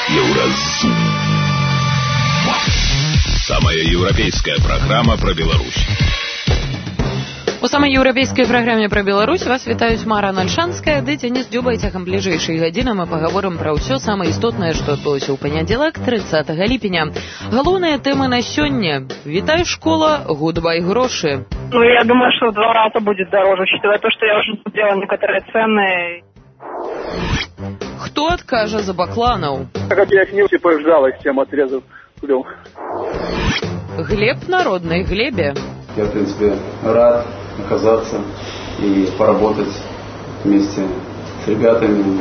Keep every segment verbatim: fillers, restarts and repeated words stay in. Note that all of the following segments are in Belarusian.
Еўразум. Самая еўрапейская праграма пра Беларусь. У самай еўрапейскай праграме пра Беларусь вас вітаюць Мара Нальшанская ды Дзяніс Дзюба. Цягам бліжэйшай гадзіны мы пагаворым пра ўсё самае істотнае, што адбылося ў панядзелак, трыццатага ліпеня. Галоўныя тэмы на сёння. Вітай, школа, гудбай, грошы. Ну, я думаю, что в два раза будет дороже, учитывая то, что я уже смотрела некоторые цены. Хто адкажа за бакланаў? Как я их не ждала, их тем отрезав кулем. Глеб народной Глебе. Я, в принципе, рад оказаться и поработать вместе с ребятами.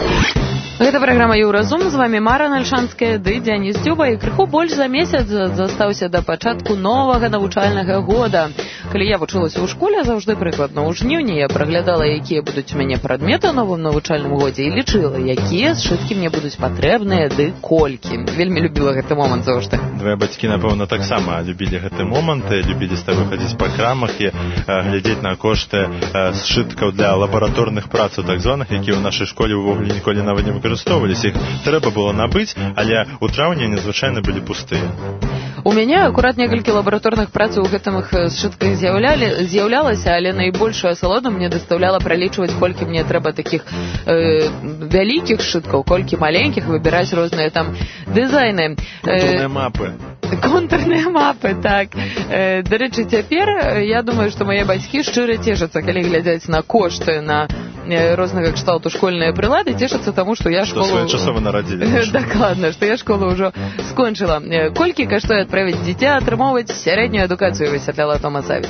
Гэта праграма «Еўразум», з вами Мара Нальшанская ды Дзяніс Дзюба. І крыху больш за месяц застаўся да пачатку новага навучальнага года. Калі я вучылася ў школе, заўжды прыкладна ў жніўні я праглядала, якія будуць у мяне прадметы ў новым навучальным годзе і лічыла, якія сшыткі мне будуць патрэбныя ды колькі. Вельмі любіла гэты момант заўжды. Твае бацькі, напэўна, таксама любілі гэты момант, любілі з табой хадзіць па крамах і глядзець на кошты сшыткаў для лабараторных працаў, так званых, якія ў нашай школе ўвогуле ніколі нават не выкарыстоўваліся. Іх трэба было набыць, але ў траўні незвычайна былі пустыя. У мяне акурат некалькі лабараторных працаў у гэтым сшытках з'яўлялі, з'яўлялася, але найбольшую асалоду мне дастаўляла пралічваць, колькі мне трэба такіх э, вялікіх сшыткаў, колькі маленькіх, выбіраць розныя там дызайны. Контурныя мапы. Контурныя мапы, так. Э, дарэчы, цяпер я думаю, што мае бацькі шчыра цешацца, калі глядзяць на кошты на рознага кшталту школьныя прылады, цешацца таму, што я школу... Што своечасова нарадзілі. Дакладна, што я школу ўжо скончыла. Колькі каштуе адправіць дзіця атрымоўваць сярэднюю адукацыю, высвятляла Томасавіч.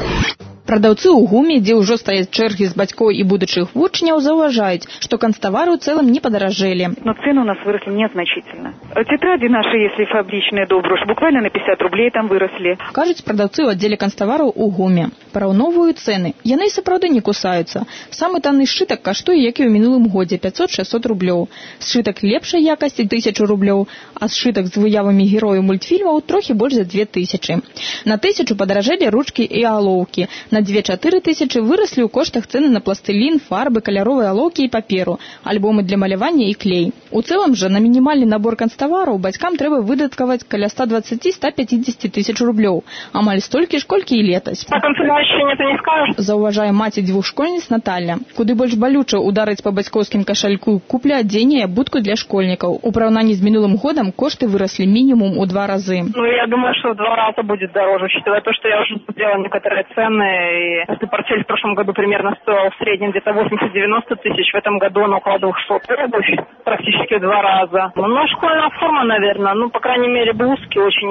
Прадаўцы ў гуме, дзе ўжо стаяць чэргі з бацькоў і будучых вучняў, заўважаюць, што канцтавары ў цэлым не падаражэлі. Но цены у нас выросли незначительно. Тетради наши, если фабричные, добрые, буквально на пятьдесят рублей там выросли. Кажуць прадаўцы ў аддзеле канцтавараў у гуме. Параўноўваюць цэны. Яны і сапраўды не кусаюцца. Самы танны сшытак каштуе, як і ў мінулым годзе, пятьсот-шестьсот рублёў. Сшытак лепшай якасці тысячу рублёў, а сшытак з выявамі герояў мультфільмаў трохі больш за две тысячы. На тысячу падаражэлі ручкі і алоўкі. На дзве-чатыры тысячы выраслі ў коштах цэны на пластылін, фарбы, каляровыя алоўкі і паперу, альбомы для малявання і клей. У цэлым жа на мінімальны набор канцтавараў бацькам трэба выдаткаваць каля сто двадцать - сто пятьдесят тысяч рублёў, амаль столькі ж, колькі і летась. А канцелярщине ты не скажешь? Заўважае маці дзвюх школьніц Наталья. Куды больш балюча ударыць па бацькоўскім кашальку, купля адзення, будку для школьнікаў. У параўнанні з минулым годам кошты выраслі мінімум у два разы. Ну, я думаю, что в два раза будет дороже, учитывая то, что я уже смотрела некоторые цены. И этот портфель в прошлом году примерно стоил в среднем где-то восемьдесят-девяносто тысяч. В этом году он около двухсот. Обувь практически в два раза. Ну, школьная форма, наверное. Ну, по крайней мере, блузки очень...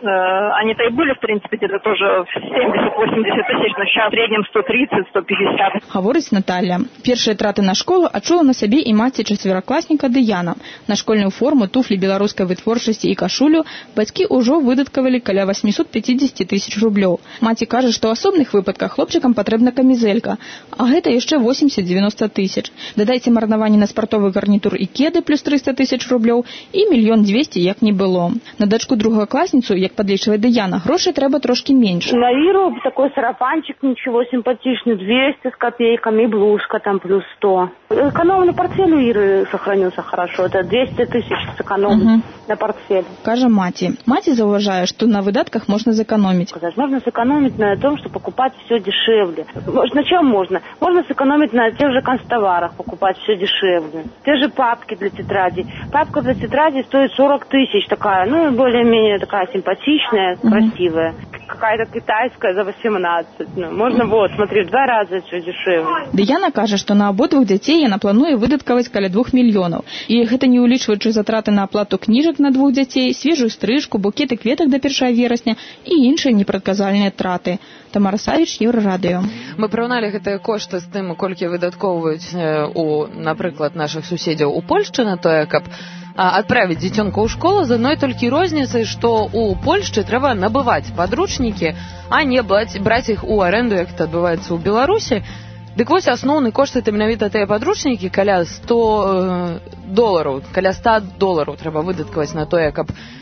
Э, они-то и были, в принципе, где-то тоже семьдесят-восемьдесят тысяч. Но сейчас в среднем сто тридцать - сто пятьдесят. Гаворыць Наталья. Першыя траты на школу адчула на сябе і маці чацверакласніка Дыяна. На школьную форму, туфлі беларускай вытворчасці і кашулю бацькі ўжо выдаткавалі каля восемьсот пятьдесят тысяч рублёў. Маці кажа, што ў асобных выпадках хлопчыкам патрэбна камізэлька, а гэта яшчэ восемьдесят-девяносто тысяч. Дадайце марнаванне на спартовы гарнітур і кеды плюс триста тысяч рублёў і мільён двести, як не было. На дачку другакласніцу, як падлічвае Дыяна, грошай трэба трошкі менш. На Иру такой сарафанчик, ничего, симпатичный, двести с копейками, и блузка там плюс сто. Экономный портфель у Иры сохранился хорошо, это двести тысяч сэкономить угу. на портфель. Кажа маці. Маці заўважае, што на выдатках можна зэкономіць. Можно сэкономить на том, что покупать все дешевле. На чем можно? Можно сэкономить на тех же канцтоварах, покупать все дешевле. Те же папки для тетради. Папка для тетради стоит сорок тысяч, такая, ну, более-менее такая симпатичная, mm-hmm. красивая. Какая-то китайская за восемнадцать. Ну, можно, вот, смотри, в два раза все дешевле. Дыяна кажа, што на абодвух дзяцей яна плануе выдаткаваць каля двух мільёнаў. І гэта не ўлічваючы затраты на аплату кніжак на двух дзяцей, свежую стрыжку, букеты кветак да першага верасня і іншыя непрадказальныя траты. Тамара Савіч, Еўрарадыё. Мы параўналі гэтыя кошты з тым, колькі выдаткоўваюць у, напрыклад, нашых суседзяў у Польшчы на тое, каб адправіць дзіцёнка ў школу, з адной толькі розніцай, што ў Польшчы трэба набываць падручнікі, а не браць іх у аренду, як это адбываецца ў Беларусі. Дык вось асноўны кошт это менавіта тыя падручнікі, каля сто долараў, каля ста долараў трэба выдаткаваць на тое, каб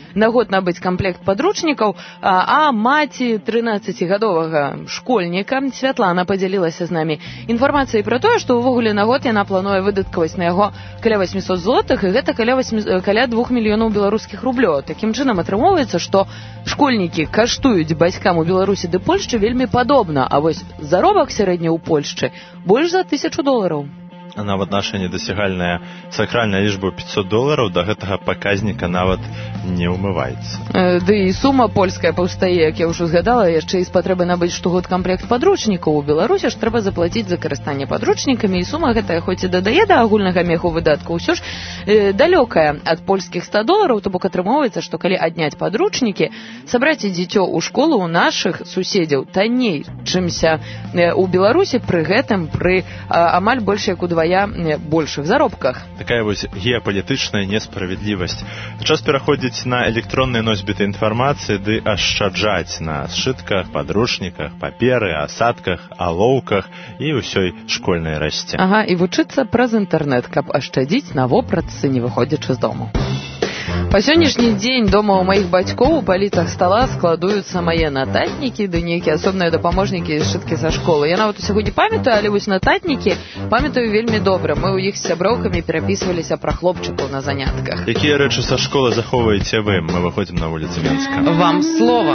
на год набыць камплект падручнікаў, а, а маці трынаццацігадовага школьніка Святлана падзялілася з намі інфармацыяй пра тое, што ўвогуле на год яна плануе выдаткаваць на яго каля восьмісот злотых, і гэта каля, восьмі, каля двух мільёнаў беларускіх рублёў. Такім чынам атрымоўваецца, што школьнікі каштуюць бацькам у Беларусі ды Польшчы вельмі падобна, а вось заробак сярэдні ў Польшчы больш за тысячу долараў. А нават наша недасягальная сакральная лічба пятьсот долараў да гэтага паказніка нават не ўмываецца. Ды і сума польская паўстае, як я ўжо згадала, яшчэ і з патрэбы набыць штогод камплект падручнікаў. У Беларусі ж трэба заплаціць за карыстанне падручнікамі, і сума гэтая хоць і дадае да агульнага меху выдаткаў, усё ж э, далёкая ад польскіх ста долараў, то бок атрымоўваецца, што калі адняць падручнікі, сабраць дзіцё ў школу ў нашых суседзяў танней, чымся э, у Беларусі, пры гэтым пры а, амаль больш як у двая большых заробках. Такая вось геапалітычная несправядлівасць. Час пераходзіць на электронныя носьбіты інфармацыі ды ашчаджаць на сшытках, падручніках, паперы, асадках, алоўках і ўсёй школьнай расце. Ага, і вучыцца праз інтэрнэт, каб ашчадзіць на вопратцы, не выходзячы з дому. Па сённяшні дзень дома ў маіх бацькоў у паліцах стала складуюцца мае нататнікі ды нейкія асобныя дапаможнікі і сшыткі са школы. Я нават усяго не памятаю, але вось нататнікі памятаю вельмі добра. Мы ў іх з сяброўкамі перапісваліся пра хлопчыкаў на занятках. Якія рэчы са школы захоўваеце вы? Мы выходзім на вуліцы Менска. Вам слова.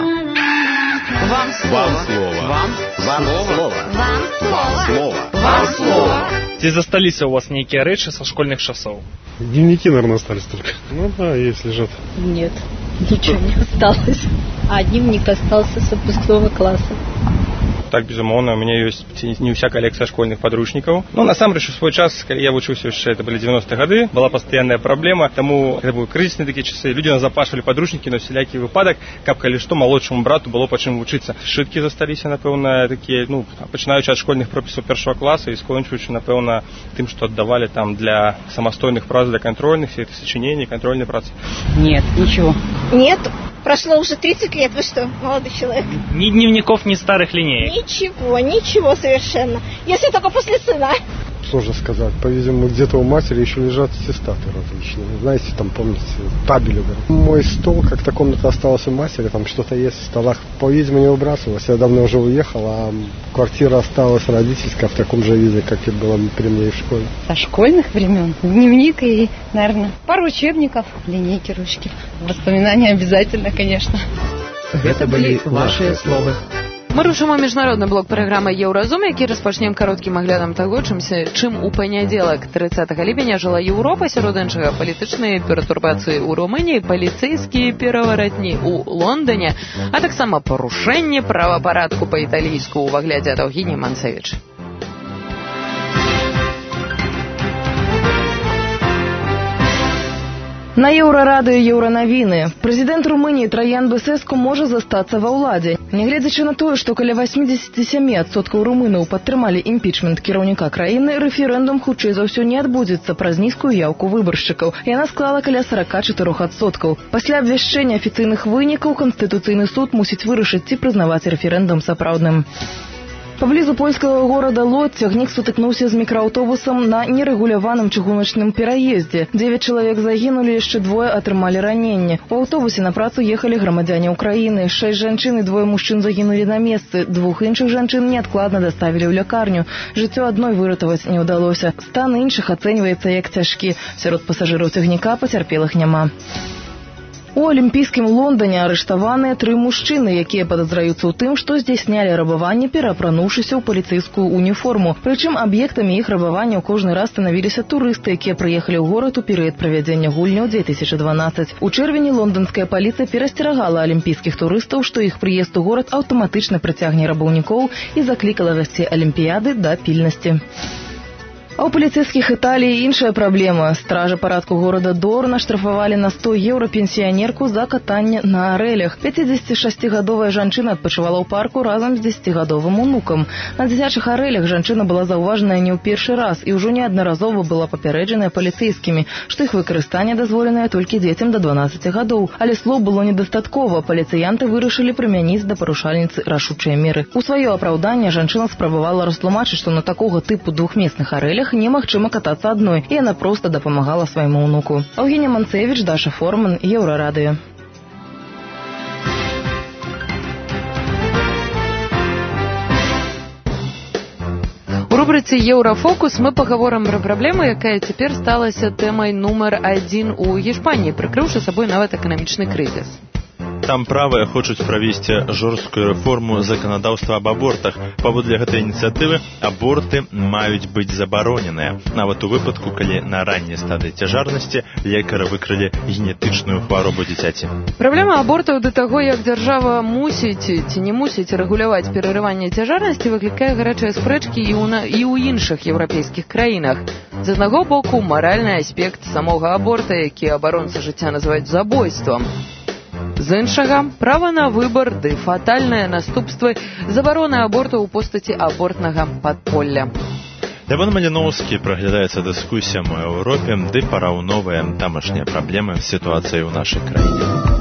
Вам слова. Вам слова. Вам слова. Вам слова. Ці засталіся у вас нейкія рэчы са школьных часоў? Дневники, наверное, остались только. Ну да, есть, лежат. Нет, ничего не осталось. А дневник остался с выпускного класса. Так, безумоўна, у меня есть не ўся калекцыя школьных падручнікаў. Ну, насамрэч, у свой час, калі я вучыўся яшчэ, это былі девяностые гады, была пастаянная праблема, таму гэта быў крызісныя такія часы, людзі назапашвалі падручнікі на усялякі выпадак, каб калі што малодшаму брату было па чым вучыцца. Сшыткі засталіся, напэўна, такія, ну, пачынаючы ад школьных пропісаў першага класа і скончваючы, напэўна, тым, што аддавалі там для самастойных прац, для контрольных, все это сочинений, контрольной працы. Нет, ничего. Нет. Прошло уже тридцать лет, вы что, молодой человек? Ни дневников, ни старых линеек? Ничего, ничего совершенно. Если только после сына. Сложно сказать. По-видимому, где-то у матери еще лежат аттестаты различные. Знаете, там, помните, табели. Да? Мой стол, как-то комната осталась у матери, там что-то есть в столах. По-видимому, не выбрасывалось. Я давно уже уехал, а квартира осталась родительская в таком же виде, как и было при мне в школе. Со школьных времен дневник и, наверное, пару учебников, линейки, ручки. Воспоминания обязательно, конечно. Это были ваши слова. Мы рушым у міжнародны блок праграмы «Еўразум», які распачнем кароткім аглядам таго, чымся, чым у панядзелак трыццатага ліпеня жыла Еўропа, сярод іншага палітычныя пертурбацыі ў Румыніі, паліцэйскія пераваратні ў Лондоне, а таксама парушэнне правапарадку па-італійску ў выглядзе Даўгіні Манцевіч. На Еўрарадыё Еўранавіны. Прэзідэнт Румыніі Траян Бэсэску можа застацца ва ўладзе. Нягледзячы на тое, што каля восемьдесят семь адсоткаў румынаў падтрымалі імпічмент кіраўніка краіны, рэферэндум хутчэй за ўсё не адбудзецца праз нізкую яўку выбаршчыкаў. Яна склала каля сорок четыре адсоткаў. Пасля абвяшчэння афіцыйных вынікаў Канстытуцыйны суд мусіць вырашыць, ці прызнаваць рэферэндум сапраўдным. Паблізу польскага горада Лодзь цягнік сутыкнуўся з мікрааўтобусам на нерэгуляваным чыгуначным пераездзе. Дзевяць чалавек загінулі, яшчэ двое атрымалі раненне. У аўтобусе на працу ехалі грамадзяне ўкраіны. Шэсць жанчын і двое мужчын загінулі на месцы. Двух іншых жанчын неадкладна даставілі ў лякарню. Жыццё адной выратаваць не ўдалося. Стан іншых ацэньваецца як цяжкі. Сярод пасажыраў цягніка пацярпелых няма. У алімпійскім Лондоне арыштаваныя тры мужчыны, якія падазраюцца ў тым, што здзяйснялі рабаванне, пераапрануўшыся ў паліцэйскую уніформу. Прычым аб'ектамі іх рабавання ў кожны раз станавіліся турысты, якія прыехалі ў горад у перыяд правядзення гульняў две тысячи дванадцать. У чэрвені лонданская паліцыя перасцерагала алімпійскіх турыстаў, што іх прыезд у горад аўтаматычна прыцягне рабаўнікоў і заклікала гасцей алімпіяды да пільнасці. А ў паліцэйскіх Італіі іншая праблема. Стражы парадку горада Дорна штрафавалі на сто еўра пенсіянерку за катанне на арэлях. пяцідзесятишасцігадовая жанчына адпачывала ў парку разам з дзесяцігадовым унукам. На дзіцячых арэлях жанчына была заўважаная не ў першы раз і ўжо неаднаразова была папярэджаная паліцэйскімі, што іх выкарыстанне дазволенае толькі дзецям да дванаццаці гадоў. Але слоў было недастаткова. Паліцыянты вырашылі прымяніць да парушальніцы рашучыя меры. У сваё апраўданне жанчына спрабавала растлумачыць, што на такога тыпу двухмесных арэлях немагчыма катацца адной, і яна проста дапамагала свайму ўнуку. Даўгіня Манцевіч, Даша Форман, Еўрарадыё. рубрицы «Еўрафокус» мы пагаворым пра праблему, якая цяпер сталася тэмай нумар адзін у Гішпаніі, прыкрыўшы сабой нават эканамічны крызіс. Там правыя хочуць правесці жорсткую рэформу заканадаўства аб абортах. Паводле гэтай ініцыятывы аборты маюць быць забароненыя. Нават у выпадку, калі на ранняй стадыі цяжарнасці лекары выкрылі генетычную хваробу дзіцяці. Праблема абортаў да таго, як дзяржава мусіць ці не мусіць рэгуляваць перарыванне цяжарнасці, выклікае гарачыя спрэчкі і ў, і ў іншых еўрапейскіх краінах. З аднаго боку, маральны аспект самога аборта, які абаронцы жыцця называюць забойствам. З іншага, права на выбар ды фатальныя наступствы забароны аборту ў постаці абортнага падполля. Лявон Маліноўскі праглядаецца дыскусіям у Еўропе ды параўноўвае тамашнія праблемы з сітуацыяй у нашай краіне.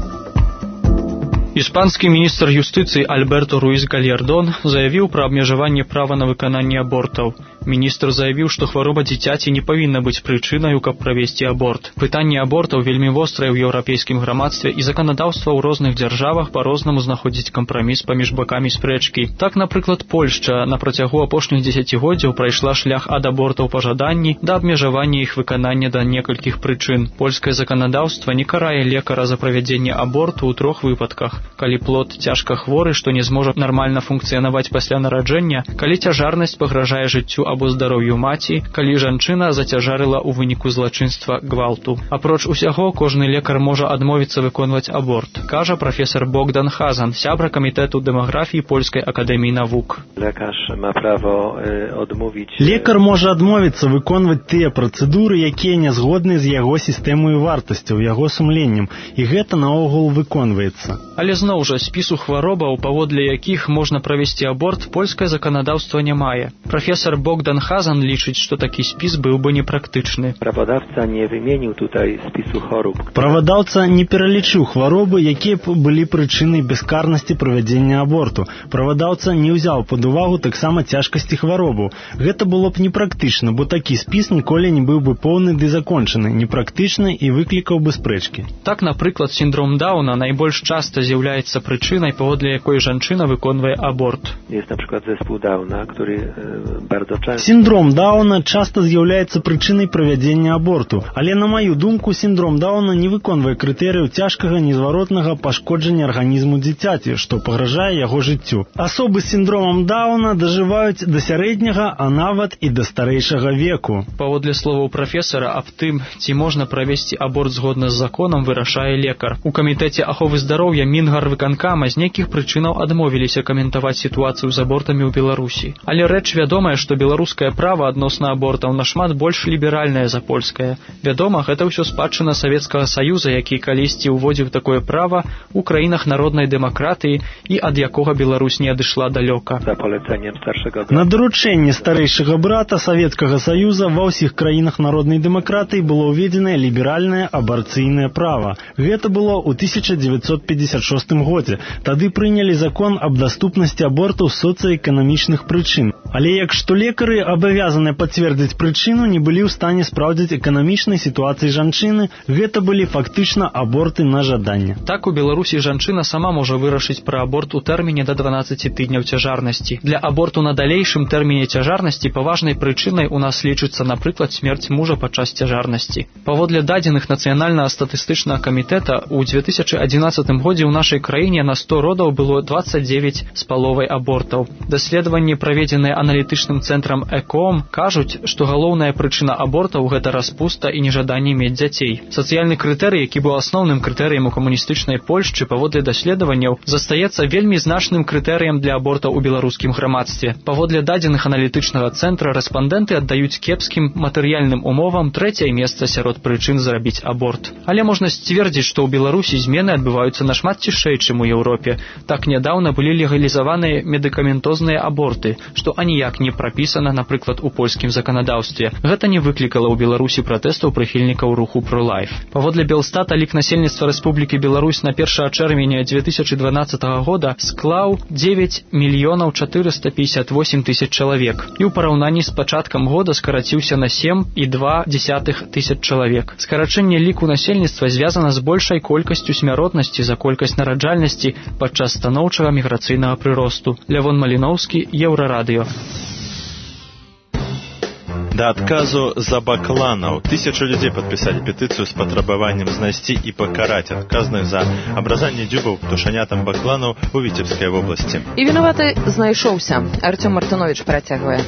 Іспанскі міністр юстыцыі Альберто Руіс Гальярдон заявіў пра абмежаванне права на выкананне абортаў. Міністр заявіў, што хвароба дзіцяці не павінна быць прычынаю, каб правесці аборт. Пытанне абортаў вельмі вострае ў еўрапейскім грамадстве, і заканадаўства ў розных дзяржавах па-рознаму знаходзіць кампраміс паміж бакамі спрэчкі. Так, напрыклад, Польшча на працягу апошніх дзесяцігоддзяў прайшла шлях ад абортаў па жаданні да абмежавання іх выканання да некалькіх прычын. Польскае заканадаўства не карае лекара за правядзенне аборту ў трох выпадках: калі плод цяжка хворы, што не зможа нармальна функцыянаваць пасля нараджэння, калі цяжарнасць пагражае жыццю або здароўю маці, калі жанчына зацяжарыла ў выніку злачынства гвалту. Апроч усяго, кожны лекар можа адмовіцца выконваць аборт, кажа прафесор Богдан Хазан, сябра камітэту дэмаграфіі Польскай акадэміі навук. Лекар можа адмовіцца выконваць тыя працэдуры, якія не згодны з яго сістэмаю вартасцяў, яго сумленнем, і гэта наогул выконваецца. Але зноў жа, спісу хваробаў, паводле якіх можна правесці аборт, польскае заканадаўства не мае. Прафесор Богдан Хазан лічыць, што такі спіс быў бы непрактычны. Правадаўца не выменіў тутай спісу хвороб. Правадаўца не пералічыў хваробы, якія б былі прычынай бяскарнасці правядзення аборту. Правадаўца не ўзяў пад увагу таксама цяжкасці хваробаў. Гэта было б непрактычна, бо такі спіс ніколі не быў бы поўны ды закончаны, непрактычны і выклікаў бы спрэчкі. Так, напрыклад, сіндром Дауна найбольш часта з'яўляецца прычынай, паводле якой жанчына выконвае аборт. Jest na przykład zespół Downa, który e, bardzo często... Сіндром Дауна часта з'яўляецца прычынай правядзення аборту, але, на маю думку, сіндром Дауна не выконвае крытэрыяў цяжкага незваротнага пашкоджання арганізму дзіцяці, што пагражае яго жыццю. Асобы з сіндромам Дауна дажываюць да сярэдняга, а нават і да старэйшага веку. Паводле словаў прафесара, аб тым, ці можна правесці аборт згодна з законам, вырашае лекар. У камітэце аховы здароўя Мінгарвыканкама з нейкіх прычынаў адмовіліся каментаваць сітуацыю з абортамі ў Беларусі. Але рэч вядомая, што беларускае права адносна абортаў нашмат больш ліберальнае за польскае. Вядома, гэта ўсё спадчына Савецкага Саюза, які калісьці ўводзіў такое права ў краінах народнай дэмакратыі і ад якога Беларусь не адышла далёка. На даручэнне старэйшага брата Савецкага Саюза ва ўсіх краінах народнай дэмакратыі было ўведзенае ліберальнае абарцыйнае права. Гэта было ў тысяча дзевяцьсот пятьдесят шостым годзе. Тады прынялі закон аб даступнасці абортаў з соцыэканамічных прычын. Але як што лекары, абавязаныя пацвердзіць прычыну, не былі ў стане спраўдзіць эканамічнай сітуацыі жанчыны, гэта былі фактычна аборты на жаданне. Так, у Беларусі жанчына сама можа вырашыць пра аборт у тэрміне да дванаццаці тыдняў цяжарнасці. Для аборту на далейшым тэрміне цяжарнасці паважнай прычынай у нас лічыцца, напрыклад, смерць мужа падчас цяжарнасці. Паводле дадзеных нацыянальнага статыстычнага камітэта, у две тысячы адзінаццатым годзе ў нашай краіне на сто родаў было дваццаць дзевяць з паловай абортаў. Даследаванні, праведзеныя аналітычным цэнтрам ЭКОМ, кажуць, што галоўная прычына абортаў – гэта распуста і нежаданне мець дзяцей. Сацыяльны крытэрый, які быў асноўным крытэрыем у камуністычнай Польшчы, паводле даследаванняў, застаецца вельмі значным крытэрыем для абортаў у беларускім грамадстве. Паводле дадзеных аналітычнага цэнтра, рэспандэнты аддаюць кепскім матэрыяльным умовам трэцяе месца сярод прычын зрабіць аборт. Але можна сцвердзіць, што ў Беларусі змены адбываюцца нашмат цішэй, чым у Еўропе. Так нядаўна былі легалізаваныя медыкаментозныя аборты, што аніяк не прапісана, напрыклад, у польскім заканадаўстве. Гэта не выклікала ў Беларусі пратэстаў прыхільнікаў руху Pro-Life. Паводле Белстата, лік насельніцтва Рэспублікі Беларусь на першага чэрвеня дзве тысячы дванаццатага года склаў дзевяць мільёнаў чатырыста пятьдесят восемь тысяч чалавек і ў параўнанні з пачаткам года скараціўся на сем і два дзесятых тысяч чалавек. Скарачэнне ліку насельніцтва звязана з большай колькасцю смяротнасці за колькасць нараджальнасці падчас станоўчага міграцыйнага прыросту. Лявон Маліноўскі, Еўрарадыё. Да адказу за бакланаў. Тысячу людзей падпісалі петыцыю з патрабаваннем знайсці і пакараць адказных за абразанне дзюбаў птушанятам бакланаў у Віцебскай вобласці. І вінаваты знайшоўся. Артём Мартынович працягвае.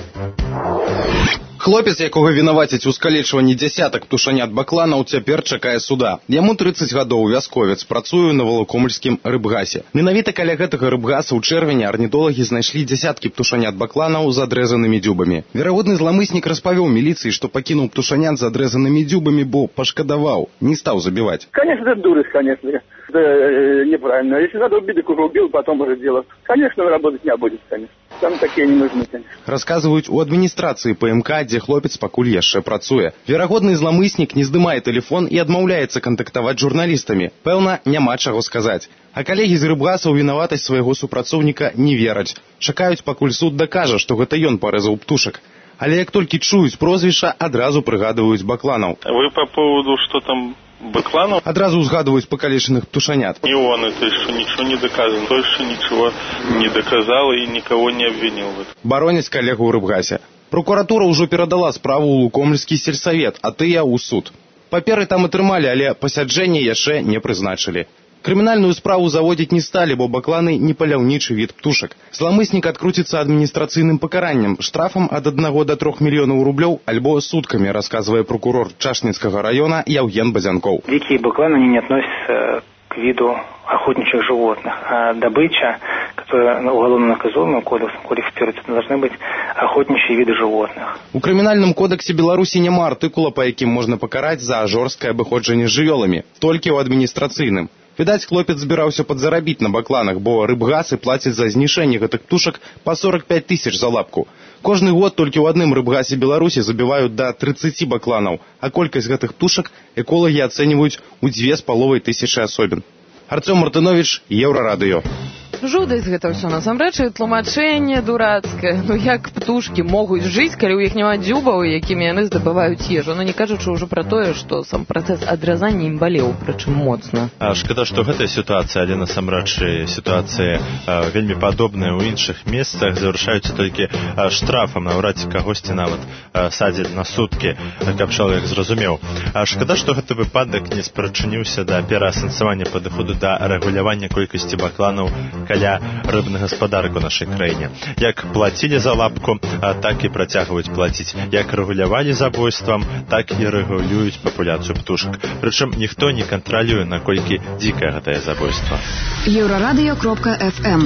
Хлопец, якога вінавацяць у скалечванні дзясятак птушанят бакланаў, цяпер чакае суда. Яму трыццаць гадоў, вясковец, працуе на Валакомльскім рыбгасе. Менавіта каля гэтага рыбгаса ў чэрвені арнітолагі знайшлі дзясяткі птушанят бакланаў з адрезанымі дзюбамі. Верагодны зламыснік распавёў міліцыі, што пакінуў птушанят з адрезанымі дзюбамі, бо пашкадаваў, не стаў забіваць. Конечно, это дурость, конечно. Это э, неправильно. Если надо убить, так уже убил, потом уже дело. Конечно, работать не будет, конечно. Там такие не нужны, конечно. Расказваюць у адміністрацыі ПМК, дзе хлопец пакуль яшчэ працуе. Верагодны зламыснік не здымае тэлефон і адмаўляецца кантактаваць з журналістамі. Пэўна, няма чаго сказаць. А калегі з рыбгаса ў вінаватасць свайго супрацоўніка не вераць. Чакаюць, пакуль суд дакажа, што гэта ён парэзаў птушак. Але як толькі чуюць прозвішча, адразу прыгадваюць бакланаў. Вы по поводу, что там бакланов? Адразу узгадывают покалеченных птушанят. Не он, это еще ничего не доказано. То еще ничего не доказал и никого не обвинил в этом. Бароняць калегу ў рыбгасе. Прокуратура ўжо перадала справу ў Лукомльскі сельсавет, а тыя ў суд. Паперы там атрымалі, але пасяджэнне яшчэ не прызначылі. Крымінальную справу заводзіць не сталі, бо бакланы не паляўнічы від птушак. Зламыснік адкруціцца адміністрацыйным пакараннем, штрафам ад аднаго да трох мільёнаў рублёў альбо суткамі, расказвае прокурор Чашніцкага района Евген Базянков. Дикие бакланы не относятся к виду охотничьих животных, а добыча, которая уголовно наказуемая кодексом квалифицируется, должны быть охотничьи виды животных. У крымінальным кодексе Беларусі няма артыкула, па якім можна пакараць за жорсткае абыходжанне з жывёламі, толькі ў адміністрацыйным. Відаць, хлопец збіраўся падзарабіць на бакланах, бо рыбгасы плацяць за знішэнне гэтых птушак па сорок пять тысяч за лапку. Кожны год толькі ў адным рыбгасе Беларусі забіваюць да трыццаці бакланаў, а колькасць гэтых птушак эколагі ацэньваюць у дзве з паловай тысячы асобін. Артём Мартынович, Еўрарадыё. Жудасць гэта ўсё насамрэч і тлумачэнне дурацкае. Ну як птушкі могуць жыць, калі ў іх няма дзюбаў, якімі яны здабываюць ежу? Ну не кажучы ўжо пра тое, што сам працэс адразання ім балеў, прычым моцна. А шкада, што гэтая сітуацыя, але насамрэч сітуацыі а, вельмі падобныя ў іншых месцах, завяршаюцца толькі а, штрафам, наўрад ці кагосьці нават а, садзяць на суткі, каб чалавек зразумеў. А шкада, што гэты выпадак не спрачыніўся да пераасэнсавання падыходу да рэгулявання колькасці бакланаў каля рыбных гаспадарак у нашай краіне. Як плацілі за лапку, а так і працягваюць плаціць. Як рэгулявалі забойствам, так і рэгулююць папуляцыю птушак. Прычым ніхто не кантралюе, наколькі дзікае гэтае забойства. Еўрарадыё кропка эф эм.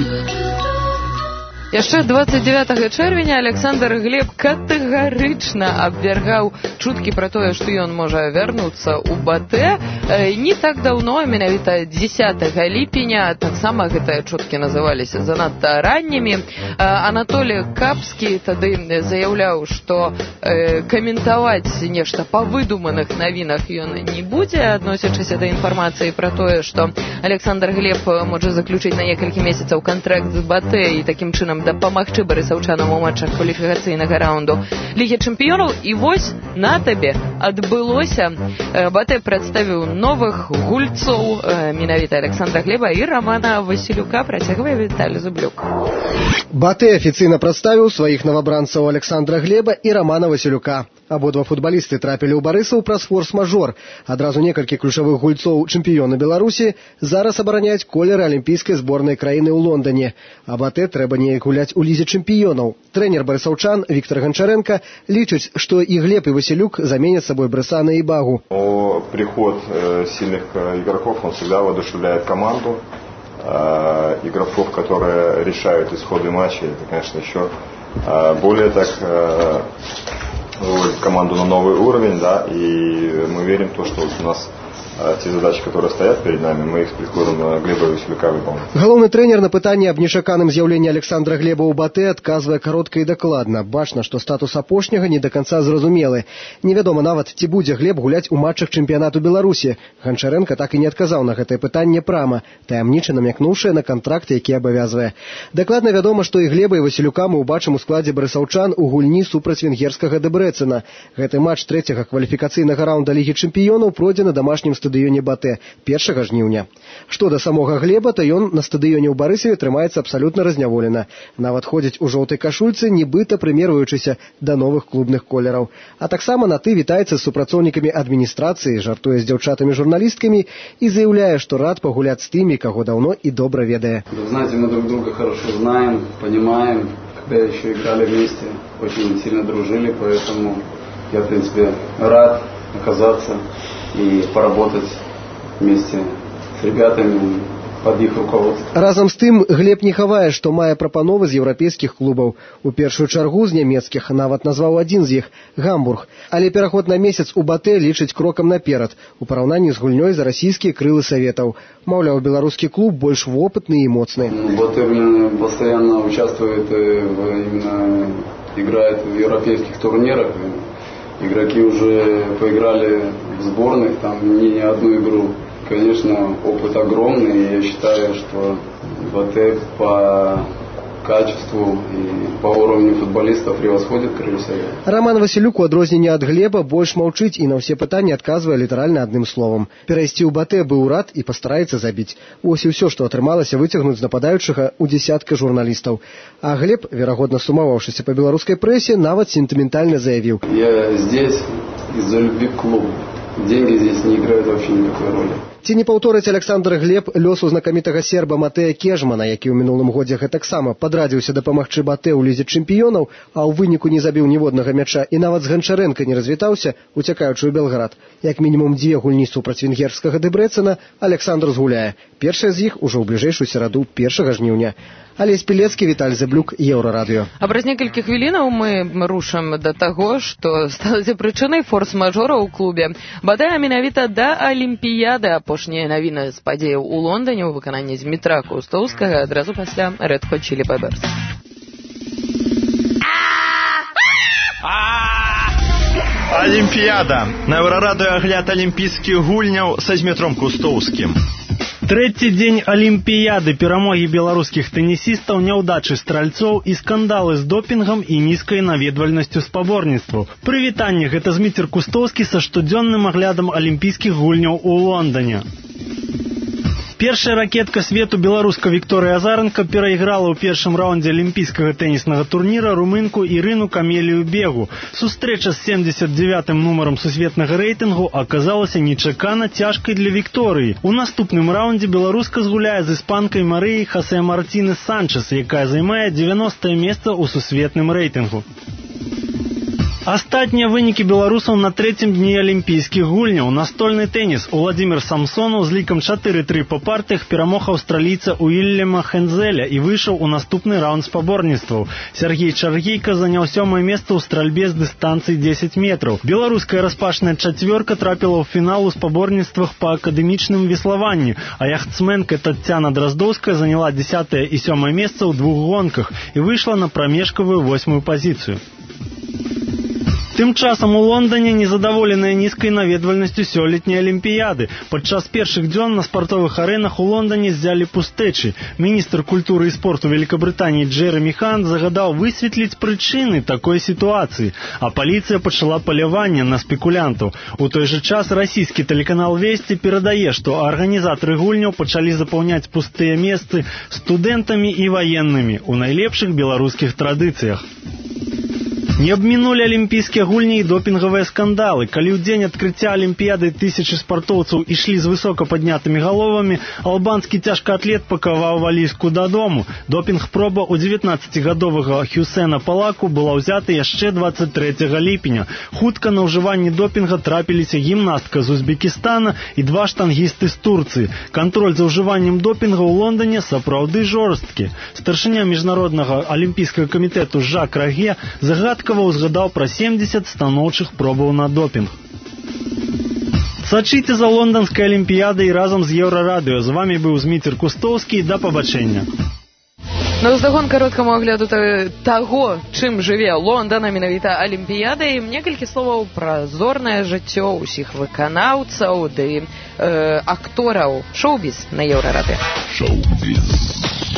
Яшчэ двадцать девятого чэрвеня Александр Глеб катэгарычна абвяргаў чуткі пра тое, што ён можа вярнуцца ў БАТЭ. Не так даўно, менавіта дзесятага ліпеня, таксама гэтыя чуткі называліся занадта раннімі. Анатолій Капскі тады заяўляў, што каментаваць нешта па выдуманых навінах ён не будзе, адносячыся да інфармацыі пра тое, што Александр Глеб можа заключыць на некалькі месяцаў кантракт з БАТЭ і такім чынам дапамагчы барысаўчанам у матчах кваліфікацыйнага раунду Лігі чэмпіёнаў. І вось на табе адбылося. БАТЭ прадставіў новых гульцоў, менавіта Александра Глеба і Романа Васілюка. Працягвае Віталій Зублюк. БАТЭ афіцыйна прадставіў сваіх новабранцаў Александра Глеба і Романа Васілюка. Абодва футбалісты трапілі ў Барысаў праз форс-мажор. Адразу некалькі ключавых гульцоў чэмпіёна Беларусі зараз абараняюць колеры алімпійскай зборнай краіны ў Лондоне. А БАТЭ трэба неяк гуляць у лізе чэмпіёнаў. Трэнер барысаўчан Віктор Гончаренко лічыць, што і Глеб, і Васілюк заменят собой Бресана и Багу. Но приход э, сильных э, игроков, он всегда воодушевляет команду. Э, игроков, которые решают исходы матча, это, конечно, еще э, более так... Э, выводит команду на новый уровень, да, и мы верим в то, что у нас те задачи, которые стоят перед нами, мы их с приходом Глеба Васілюка выполним. Галоўны трэнер на пытанне аб нечаканым з'яўленні Александра Глеба ў БАТЭ адказвае каротка і дакладна. Бачна, што статус апошняга не да канца зразумелы. Невядома нават, ці будзе Глеб гуляць у матчах чэмпіянату Беларусі. Гончаренко так і не адказаў на гэтае пытанне прама, таямніча намякнуўшы на кантракт, які абавязвае. Дакладна вядома, што і Глеба, і Васілюка мы ўбачым у складзе барысаўчан у гульні супраць венгерскага ДБР. Дэбрэцена. Гэты матч трэцяга кваліфікацыйнага раунда Лігі чэмпіёнаў пройдзе на дамашнім стадыёне Батэ першага жніўня. Што да самога Глеба, то ён на стадыёне ў Барысаве трымаецца абсалютна разняволена. Нават ходзіць у жоўтай кашульцы, нібыта прымерваючыся да новых клубных колераў. А таксама на «ты» вітаецца з супрацоўнікамі адміністрацыі, жартуе з дзяўчатамі-журналісткамі і заяўляе, што рад пагуляць з тымі, каго даўно і добра ведае. Вы знаете, мы друг друга хорошо знаем, понимаем, когда еще играли вместе, очень сильно дружили, поэтому я, в принципе, рад оказаться и поработать вместе с ребятами под их руководством. Разам з тым, Глеб не хавае, што мае прапановы з еўрапейскіх клубаў. У першую чаргу з нямецкіх, нават назваў адзін з іх – Гамбург. Але пераход на месяц у Батэ лічыць крокам наперад у параўнанні з гульнёй за расійскія крылы Саветаў. Маўляў, беларускі клуб больш вопытны і моцны. Батэ постоянно участвует, в, именно играет в европейских турнирах. Игроки уже поиграли в сборных, там не одну игру. Конечно, опыт огромный, и я считаю, что Батэ по качеству и по уровню футболистов превосходит крылья Совета. Роман Василюк, у адрозненне ад Глеба, больш маўчыць і на ўсе пытанні адказвае літаральна адным словам. Перайсці ў Батэ быў рад і пастараецца забіць. Вось і ўсё, што атрымалася выцягнуць з нападаючага у дзесятка журналістаў. А Глеб, верагодна сумаваўшыся па беларускай прэсе, нават сентыментальна заявіў: «Я здесь из-за любви к клубу. Деньги здесь не играют вообще никакой роли». Ці не паўторыць Александр Глеб лёсу знакамітага серба Матэя Кежмана, які ў мінулым годзе гэтаксама падрадзіўся дапамагчы Батэ ў Лізе чэмпіёнаў, а ў выніку не забіў ніводнага мяча і нават з Ганчарэнка не развітаўся, уцякаючы ў Белград. Як мінімум дзве гульні супраць венгерскага Дэбрэцена Александр згуляе. Першая з іх ужо ў бліжэйшую сераду першага жніўня. Алесь Пілецкі, Віталь Зэблюк, Еўрарадыё. А праз некалькі хвілінаў мы рушым да таго, што сталася прычынай форс-мажора ў клубе. Бадай менавіта да Алімпіяды. Апошнія навіны з падзеяў у Лондоне ў выкананні Дмітра Кустаўскага адразу пасля Red Hot Chili Peppers. Алімпіяда. На Еўрарадыё агляд алімпійскіх гульняў са Дмітром Кустаўскім. Трэці дзень Алімпіяды, перамогі беларускіх тэнісістаў, няўдачы стральцоў і скандалы з допінгам і нізкай наведвальнасцю спаборніцтваў. Прывітанне, гэта Дмітр Кустаўскі са штодзённым аглядам алімпійскіх гульняў у Лондоне. Першая ракетка свету, беларуска Вікторыя Азаранка, перайграла ў першым раўндзе алімпійскага тэніснага турніра румынку Ірыну Камелію Бегу. Сустрэча з семдзесят дзевятым нумарам сусветнага рэйтынгу аказалася нечакана цяжкай для Вікторыі. У наступным раўндзе беларуска згуляе з іспанкай Марыяй Хосе Мартінес Санчес, якая займае дзевяностае месца ў сусветным рэйтынгу. Астатнія вынікі беларусаў на трэцім дні алімпійскіх гульняў. Настольны тэніс. Уладзімір Самсонаў з лікам чатыры тры па партыях перамог аўстралійца Уільяма Хензеля і выйшаў у наступны раўнд спаборніцтваў. Сергей Чаргейка заняў сёмае месца ў стральбе з дыстанцыі дзесяць метраў. Беларуская распашная чацвёрка трапіла ў фінал у спаборніцтвах па акадэмічным веславанні, а яхтсменка Таццяна Драздоўская заняла дзесятае і сёмае месца ў двух гонках і выйшла на прамежкавую восьмую пазіцыю. Тым часам у Лондоне незадаволеныя нізкай наведвальнасцю сёлетняй Алімпіяды. Падчас першых дзён на спартовых арэнах у Лондоне ззялі пустэчы. Міністр культуры і спорту Великабрытаніі Джэрамі Хант загадаў высветліць прычыны такой сітуацыі, а паліцыя пачала паляванне на спекулянтаў. У той жа час расійскі тэлеканал Весці перадае, што арганізатары гульняў пачалі запаўняць пустыя месцы студэнтамі і ваеннымі у найлепшых беларускіх традыцыях. Не абмінулі алімпійскія гульні і допінгавыя скандалы. Калі ў дзень адкрыцця Алімпіяды тысячы спартоўцаў ішлі з высока паднятымі галовамі, албанскі цяжкаатлет пакаваў валізку дадому. Допінг-проба ў дзевятнаццацігадовага Хюсена Палаку была ўзята яшчэ дваццаць трэцяга ліпеня. Хутка на ўжыванне допінга трапіліся гімнастка з Узбекістана і два штангісты з Турцыі. Кантроль за ўжываннем допінга ў Лондоне сапраўды жорсткі. Старшыня міжнароднага алімпійскага камітэту Жак Раге загадкава узгадаў пра семдзесят станоўчых пробаў на допінг. Сачыце за лонданскай алімпіядай разам з Еўрарадыё. З вамі быў Дмітр Кустаўскі. Да пабачэння. На ўздагон кароткаму агляду таго, чым жыве Лондан, а менавіта Алімпіядай, некалькі словаў пра зорнае жыццё ўсіх выканаўцаў ды э, актораў. Шоу-біз на Еўрарадыё. Шоу-біз.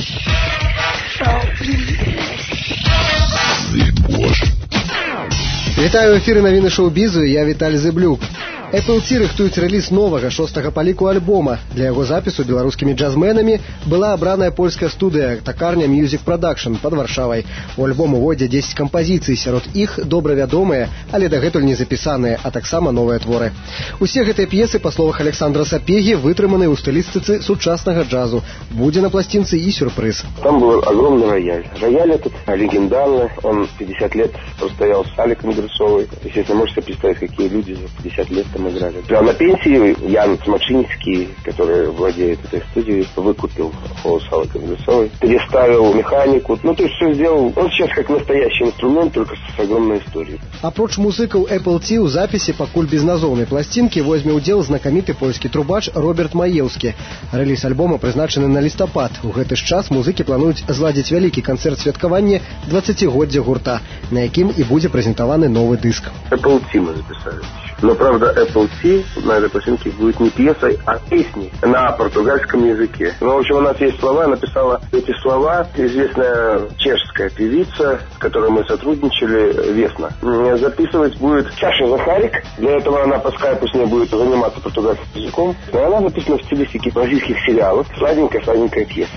Шоу-біз. Вітаю ў эфіры навіны шоу-бізу, я Віталь Зэблюк. Apple ти рыхтуюць рэліз новага шостага па ліку альбома. Для яго запісу беларускімі джазменамі была абраная польская студыя «Такарня Music Production» пад Варшавай. У альбом увойдзе дзесяць кампазіцый, сярод іх добра вядомыя, але дагэтуль не запісаныя, а таксама новыя творы. Усе гэтыя п'есы, па словах Александра Сапегі, вытрыманы ў стылістыцы сучаснага джазу. Будзе на пластинцы и сюрприз. Там был огромный рояль. Рояль этот легендарный, он пятьдесят лет простоял с Аликом Грысовой. Естественно, можете представить, какие люди за пятьдесят лет там играли. Прямо на пенсии Ян Смачинский, который владеет этой студией, выкупил холл с Аликом Грысовой, переставил механику. Ну, то есть все сделал. Он сейчас как настоящий инструмент, только с огромной историей. Апроч музыкаў Apple ти ў запісе пакуль безназоўнай пласцінкі возьме ўдзел знакаміты польскі трубач Роберт Маеўскі. Рэліз альбома прызначаны на лістапад. У гэты ж час музыкі плануюць зладзіць вялікі канцэрт святкавання дваццацігоддзя гурта, на якім і будзе прэзентаваны новы дыск. Apple ти мы записали. Но, правда, Apple ти на этой пластинке будет не пьесой, а песней на португальском языке. Ну, в общем, у нас есть слова, я написала эти слова известная чешская певица, с которой мы сотрудничали, Весна. Записывать будет Саша Захарик. Для этого она по скайпу с ней будет заниматься португальским языком. И она записана в стилистике бразильских сериалов. Сладенькая-сладенькая пьеса.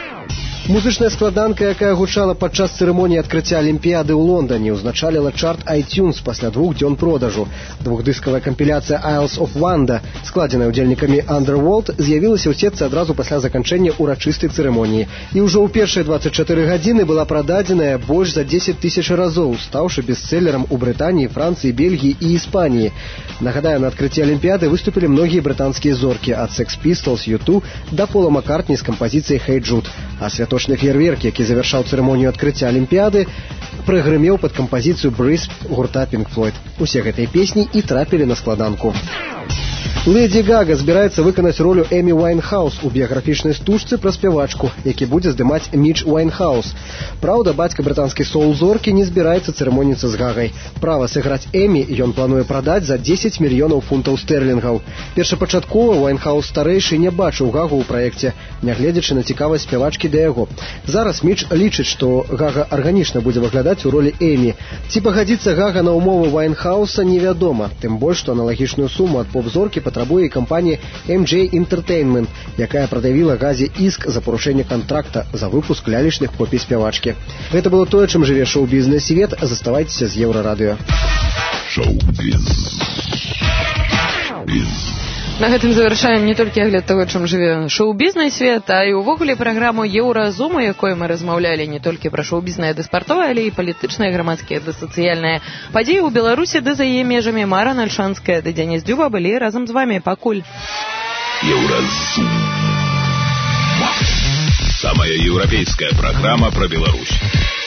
Музычная складанка, якая гучала падчас цырымоніі адкрыцця Алімпіяды ў Лондоне, узначаліла чарт iTunes пасля двух дзён продажу. Двухдыскавая кампіляцыя Isles of Wonder, складзеная ўдзельнікамі Underworld, з'явілася ў сетцы адразу пасля заканчэння урачыстай цырымоніі. І ўжо ў першыя дваццаць чатыры гадзіны была прададзеная больш за дзесяць тысяч разоў, стаўшы бестселлерам у Брытаніі, Францыі, Бельгіі і Іспаніі. Нагадаю, на адкрыцці Алімпіяды выступілі многія брытанскія зоркі, ад Sex Pistols, ю ту да Пола Маккартні з кампазіцыяй Hey Jude. А святочны феерверк, які завяршаў цырымонію адкрыцця Алімпіяды, прыгрымеў пад кампазіцыю «Breeze» гурта Pink Floyd. Усе гэтыя песні і трапілі на складанку. Лэдзі Гага збіраецца выканаць ролю Эмі Уайнхаус у біяграфічнай стужцы пра спявачку, які будзе здымаць Міч Уайнхаус. Праўда, бацька брытанскай соул-зоркі не збіраецца цырымоніцца з Гагай. Права сыграць Эмі ён плануе прадаць за дзесяць мільёнаў фунтаў стэрлінгаў. Першапачаткова Уайнхаус старэйшы не бачыў Гагу ў праекце, нягледзячы на цікавасць спявачкі да яго. Зараз Міч лічыць, што Гага арганічна будзе выглядаць у ролі Эмі. Ці пагадзіцца Гага на ўмовы Уайнхауса, невядома. Тым больш, што аналагічную суму ад поп-зоркі патрабуе і кампанія эм джей Entertainment, якая прадавіла Газе іск за парушэнне кантракта за выпуск лялечных копій спявачкі. Гэта было тое, чым жыве шоу-бізнес свет. Заставайцеся з Еўрарадыё. Шоу-біз. На гэтым завяршаем не толькі агляд таго, чым жыве шоу-бізнес свет, а і ўвогуле праграму Еўразум, у якой мы размаўлялі не толькі пра шоу-бізнае ды спартовае, але і палітычныя, грамадскія ды сацыяльныя падзеі ў Беларусі ды за яе межамі. Мара Нальшанская ды Дзяніс Дзюба былі разам з вамі. Пакуль. Еўразум. Самая еўрапейская праграма пра Беларусь.